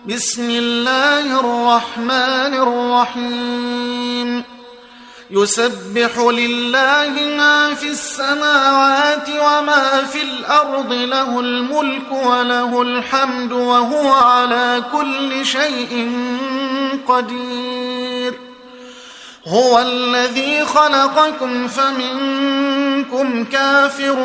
بسم الله الرحمن الرحيم يسبح لله ما في السماوات وما في الأرض له الملك وله الحمد وهو على كل شيء قدير هو الذي خلقكم فمنكم كافر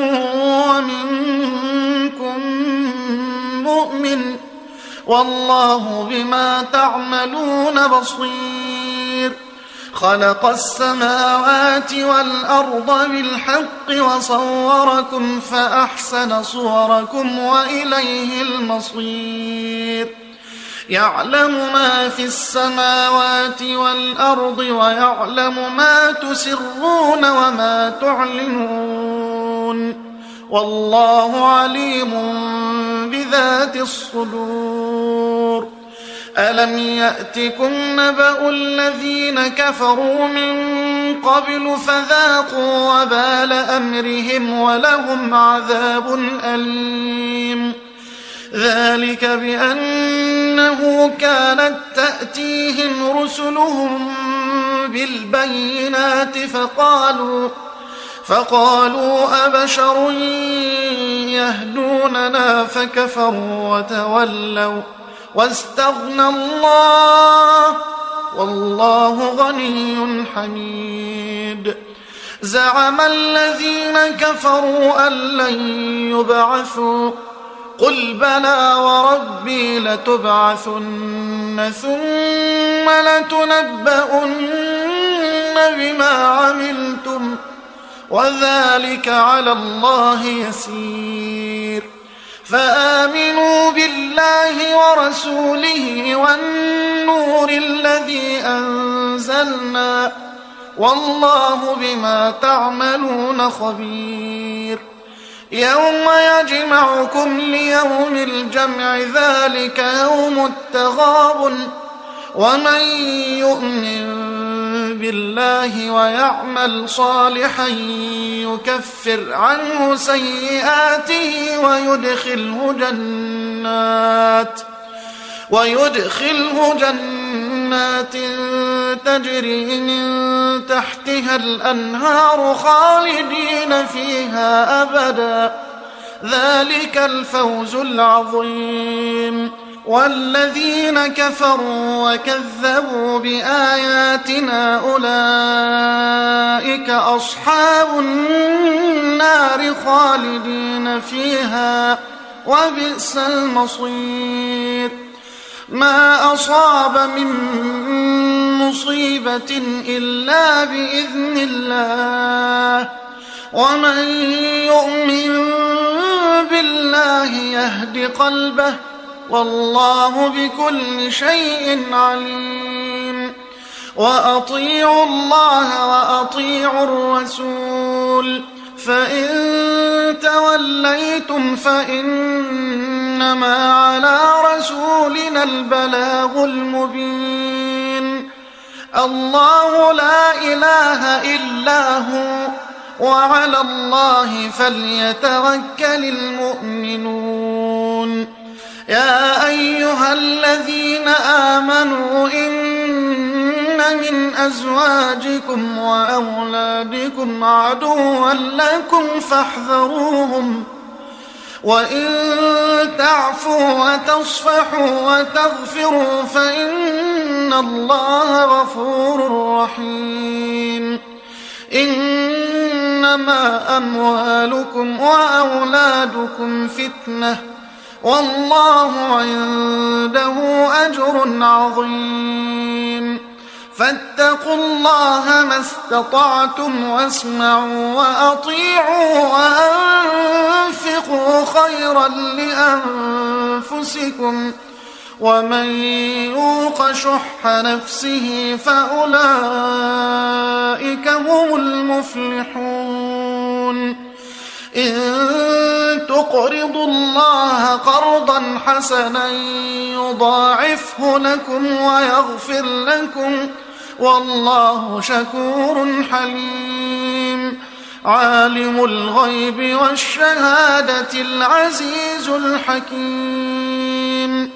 ومنكم مؤمن والله بما تعملون بصير خلق السماوات والأرض بالحق وصوركم فأحسن صوركم وإليه المصير يعلم ما في السماوات والأرض ويعلم ما تسرون وما تعلنون والله عليم بذات الصدور ألم يأتكم نبأ الذين كفروا من قبل فذاقوا وبال أمرهم ولهم عذاب أليم ذلك بأنه كانت تأتيهم رسلهم بالبينات فقالوا أبشر يهدوننا فكفروا وتولوا واستغنى الله والله غني حميد زعم الذين كفروا أن لن يبعثوا قل بلى وربي لتبعثن ثم لتنبؤن بما عملتم وذلك على الله يسير فآمنوا بالله ورسوله والنور الذي أنزلنا والله بما تعملون خبير يوم يجمعكم ليوم الجمع ذلك يوم التغابن ومن يؤمن بالله ويعمل صالحا يكفر عنه سيئاته ويدخله جنات تجري من تحتها الأنهار خالدين فيها أبدا ذلك الفوز العظيم والذين كفروا وكذبوا بآياتنا أولئك أصحاب النار خالدين فيها وبئس المصير ما أصاب من مصيبة إلا بإذن الله ومن يؤمن بالله يهد قلبه والله بكل شيء عليم وأطيعوا الله وأطيعوا الرسول فإن توليتم فإنما على رسولنا البلاغ المبين الله لا إله إلا هو وعلى الله فليتوكل المؤمنون يا أيها الذين آمنوا إن من أزواجكم وأولادكم عدوا لكم فاحذروهم وإن تعفوا وتصفحوا وتغفروا فإن الله غفور رحيم إنما أموالكم وأولادكم فتنة والله عنده أجر عظيم فاتقوا الله ما استطعتم واسمعوا وأطيعوا وأنفقوا خيرا لأنفسكم ومن يوق شح نفسه فأولئك هم المفلحون إن تقرضوا الله قرضا حسنا يضاعفه لكم ويغفر لكم والله شكور حليم عالم الغيب والشهادة العزيز الحكيم